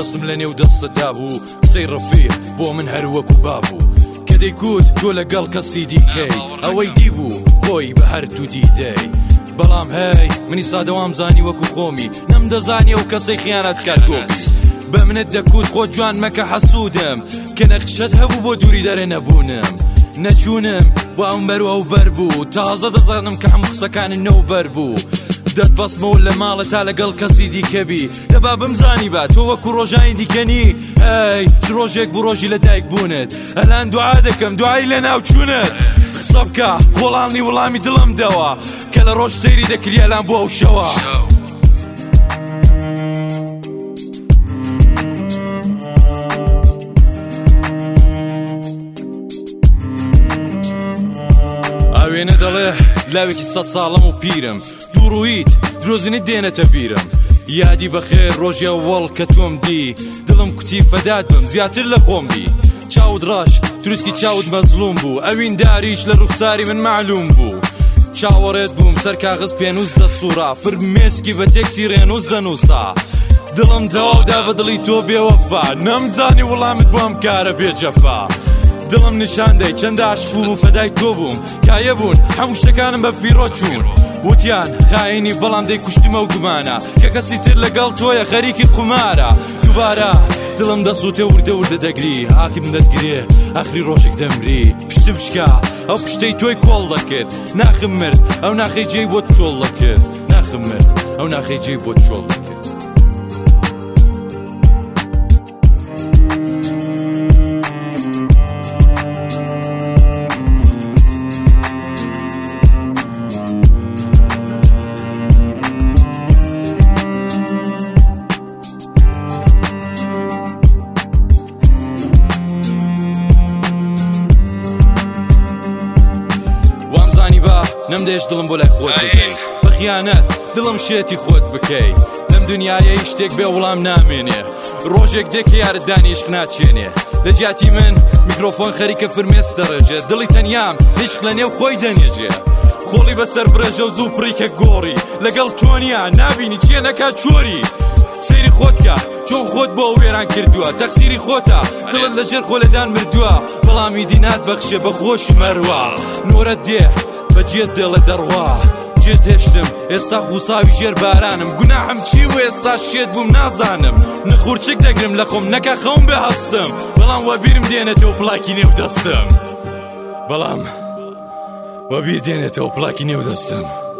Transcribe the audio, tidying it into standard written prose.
دەستم لە نێو دەستەدا بوو قسەی ڕەفیق بۆ من هەروەکو بابوو کە دەیکوت تۆ لەگەڵ کەسی دیکەی ئەوەی دیبوو خۆی بە هەر تو دیدەی بەڵام هەی منی سادەوام زانی وەکو خۆمی نەمدەزانی ئەو کەسەی خیانەت کات تۆبی بە منت دەکوت خۆ جوان مەکە حەسوودم کە نەقشەت هەبوو بۆ دووری دەرێ نەبوونم نەچوونم بۆ ئەو بەر و ئەو بەر بوو تازە دەزانم کە هەموو قسەکانی نەوبەر بوو دەتبەستمەوە لە ماڵە تا لەگەڵ کەسی دیکەبی دەبا بمزانی با تۆ وەکو ڕۆژانی دیکەنی ئەی چ ڕۆژێک بوو ڕۆژی لە دایک بوونت ئەلان دوعا دەکەم دوعای لە ناو چوونت قسە بکە خۆڵانی وەڵامی دڵم دەوە کە لە ڕۆژ سەیری دەکری ئەلان بۆ ئەو شەوە ئاوێنە دەڵێ لاوێکی 100 ساڵم و پیرم دووڕوویت درۆزنی دێنێتە بیرم یادی بەخێر ڕۆژی ئەوەڵ کە تۆم دی دڵم کوتی فەدات بم زیاتر لە خۆم بی چاود ڕاش دروستی چاود مەزلوم بوو ئەوین داریش لە ڕوخساری من معلوم بوو چاوەڕێت بووم سەر کاغز پێنووس دەسوورا فرمێسکی بە تێکسی ڕێنووس دەنووسا دڵم دەواودا بە دڵی تۆ بێوەفا نەمزانی وەڵامت بۆ ئەم کارە بێجەفا دڵم نیشاندەی چەند عاشق بووم و فەدای تۆ بووم کایە بوون هەموو شتەکانم بە فیرۆ چوون وتیان خاینی بەڵام دەی کوشتمە و گومانە کە کەسی تر لەگەڵ تۆیە خەریکی قومارە دووبارە دڵم دەسووتێ وردە وردە دەگری حاکم دەتگرێ ئاخری ڕۆژێک دەمری پشتم شکا ئەو پشتەی تۆی کۆڵ دەکرد ناخم مرد ئەو ناخەی جێی بۆت چۆڵ دەکرد ناخم مرد ئەو ناخەی جێی بۆت چۆڵ دەکرد نەمدەیەش دڵم بۆ لای خۆت بکەی بە خیانەت دڵم شێتی خۆت بکەی لەم دنیایە هیچ شتێک بێ وەڵام نامێنێ ڕۆژێک دێکە یارت دانی عشق ناچێنێ لە جیاتی من میکرۆفۆن خەریکە فرمێس دەڕێژێ دڵی تەنیام عشق لە نێو خۆی دەنێژێ خۆڵی بەسەر برێژە و زوو پڕیکە گۆڕی لەگەڵ تۆنیا نابینی چیە نەکا چۆری سەیری خۆتکە چۆن خۆت بۆ وێران کردووە تەقسیری خۆتە دڵت لەژێر خۆلەدان مردووە بەڵامی دینات بەخشێ بە خۆشی مەروە نۆرەت دێ بەجێت دێڵە دەڕوا جێت هێشتم ئێستا خوساوی ژێر بارانم گوناحم چی و ئێستا شێت بووم نازانم نەخورچک دەگرم لە خۆم نەکە خەوم بێ هەستم بەڵام وەبیرم دێنێتەوە پڵاکی نێو دەستم بەڵام وەبیر دێنێتەوە پڵاکی نێو دەستم